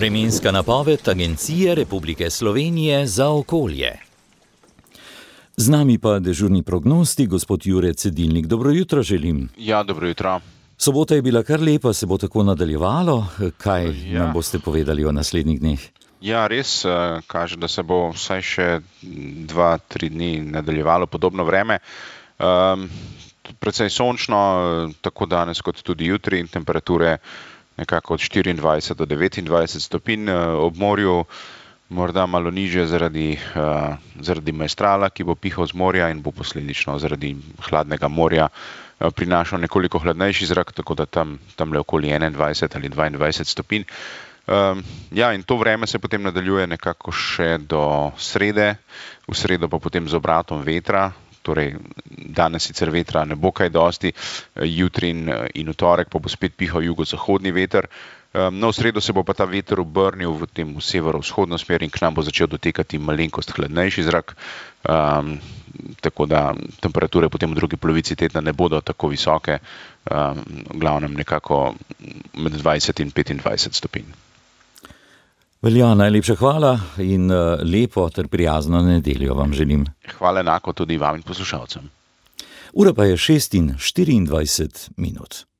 Vremenska napoved Agencije Republike Slovenije za okolje. Z nami pa dežurni prognostik, gospod Jure Cedilnik. Dobro jutro želim. Ja, dobro jutro. Sobota je bila kar lepa, se bo tako nadaljevalo. Kaj nam boste povedali o naslednjih dneh? Ja, res kaže, da se bo vsaj še 2-3 dni nadaljevalo podobno vreme. Precej sončno, tako danes kot tudi jutri, in temperature nekako od 24 do 29 stopinj, ob morju morda malo nižje zaradi maestrala, ki bo pihal z morja in bo posledično zaradi hladnega morja prinašal nekoliko hladnejši zrak, tako da tamle okoli 21 ali 22 stopinj. Ja, in to vreme se potem nadaljuje nekako še do srede, v sredo pa potem z obratom vetra. Torej, danes sicer vetra ne bo kaj dosti, jutri in v torek pa bo spet pihal jugozahodni veter. No, v sredo se bo pa ta veter obrnil v severovzhodno smer in k nam bo začel dotekati malenkost hladnejši zrak. Tako da temperature potem v drugi polovici tedna ne bodo tako visoke, v glavnem nekako med 20 in 25 stopinj. Velja, najlepša hvala in lepo ter prijazno nedeljo vam želim. Hvala enako tudi vam in poslušalcem. Ura pa je 6:24.